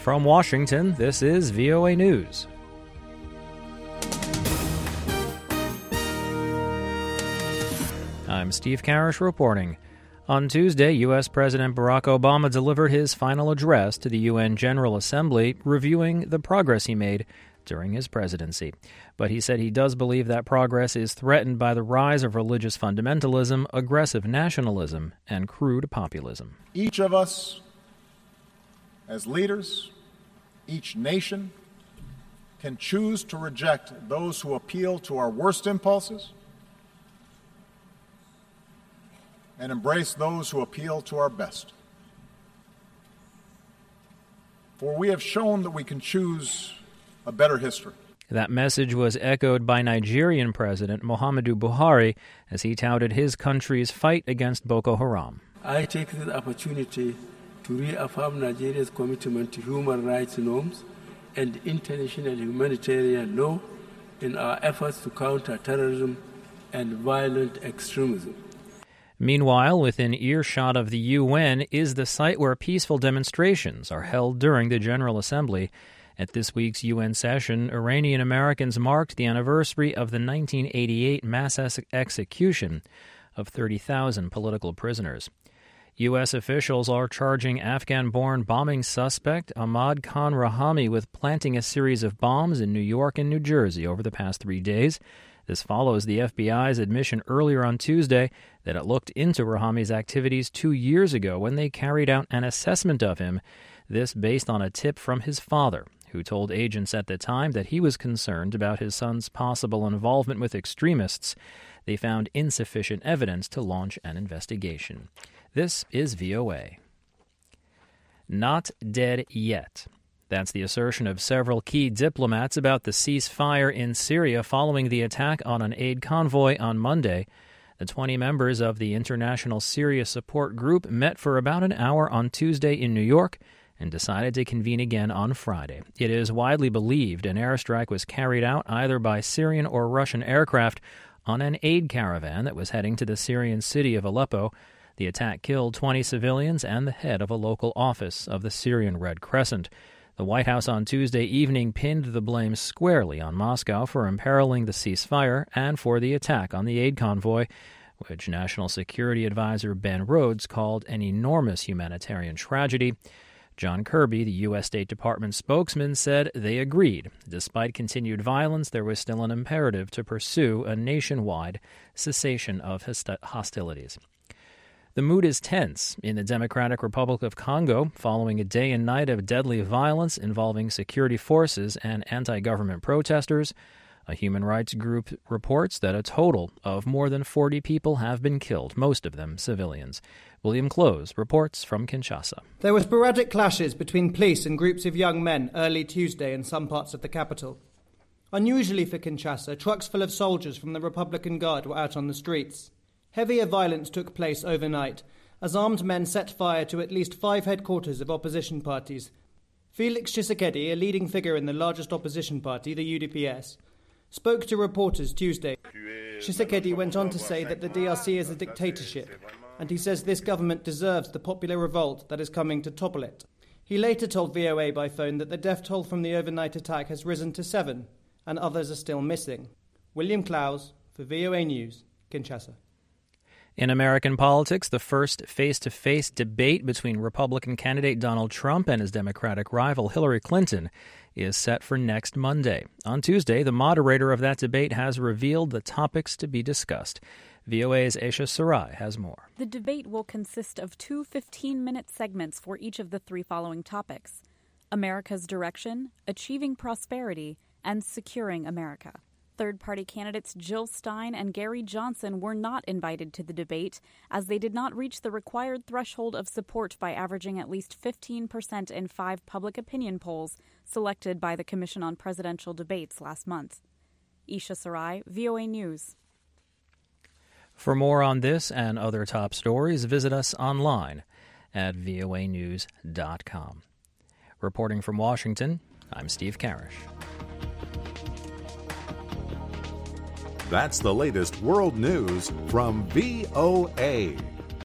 From Washington, this is VOA News. I'm Steve Karish reporting. On Tuesday, U.S. President Barack Obama delivered his final address to the UN General Assembly, reviewing the progress he made during his presidency. But he said he does believe that progress is threatened by the rise of religious fundamentalism, aggressive nationalism, and crude populism. Each of us, as leaders, each nation, can choose to reject those who appeal to our worst impulses and embrace those who appeal to our best. For we have shown that we can choose a better history. That message was echoed by Nigerian President Muhammadu Buhari as he touted his country's fight against Boko Haram. I take this opportunity to reaffirm Nigeria's commitment to human rights norms and international humanitarian law in our efforts to counter terrorism and violent extremism. Meanwhile, within earshot of the UN is the site where peaceful demonstrations are held during the General Assembly. At this week's UN session, Iranian Americans marked the anniversary of the 1988 mass execution of 30,000 political prisoners. U.S. officials are charging Afghan-born bombing suspect Ahmad Khan Rahami with planting a series of bombs in New York and New Jersey over the past 3 days. This follows the FBI's admission earlier on Tuesday that it looked into Rahami's activities 2 years ago when they carried out an assessment of him, this based on a tip from his father, who told agents at the time that he was concerned about his son's possible involvement with extremists. They found insufficient evidence to launch an investigation. This is VOA. Not dead yet. That's the assertion of several key diplomats about the ceasefire in Syria following the attack on an aid convoy on Monday. The 20 members of the International Syria Support Group met for about an hour on Tuesday in New York and decided to convene again on Friday. It is widely believed an airstrike was carried out either by Syrian or Russian aircraft on an aid caravan that was heading to the Syrian city of Aleppo. The attack killed 20 civilians and the head of a local office of the Syrian Red Crescent. The White House on Tuesday evening pinned the blame squarely on Moscow for imperiling the ceasefire and for the attack on the aid convoy, which National Security Advisor Ben Rhodes called an enormous humanitarian tragedy. John Kirby, the U.S. State Department spokesman, said they agreed. Despite continued violence, there was still an imperative to pursue a nationwide cessation of hostilities. The mood is tense in the Democratic Republic of Congo following a day and night of deadly violence involving security forces and anti-government protesters. A human rights group reports that a total of more than 40 people have been killed, most of them civilians. William Close reports from Kinshasa. There were sporadic clashes between police and groups of young men early Tuesday in some parts of the capital. Unusually for Kinshasa, trucks full of soldiers from the Republican Guard were out on the streets. Heavier violence took place overnight as armed men set fire to at least 5 headquarters of opposition parties. Felix Tshisekedi, a leading figure in the largest opposition party, the UDPS, spoke to reporters Tuesday. Tshisekedi went on to say that the DRC is a dictatorship, and he says this government deserves the popular revolt that is coming to topple it. He later told VOA by phone that the death toll from the overnight attack has risen to 7, and others are still missing. William Clowes for VOA News, Kinshasa. In American politics, the first face-to-face debate between Republican candidate Donald Trump and his Democratic rival Hillary Clinton is set for next Monday. On Tuesday, the moderator of that debate has revealed the topics to be discussed. VOA's Aisha Sarai has more. The debate will consist of 2 15-minute segments for each of the 3 following topics: America's direction, achieving prosperity, and securing America. Third-party candidates Jill Stein and Gary Johnson were not invited to the debate as they did not reach the required threshold of support by averaging at least 15% in 5 public opinion polls selected by the Commission on Presidential Debates last month. Isha Sarai, VOA News. For more on this and other top stories, visit us online at voanews.com. Reporting from Washington, I'm Steve Karish. That's the latest world news from VOA.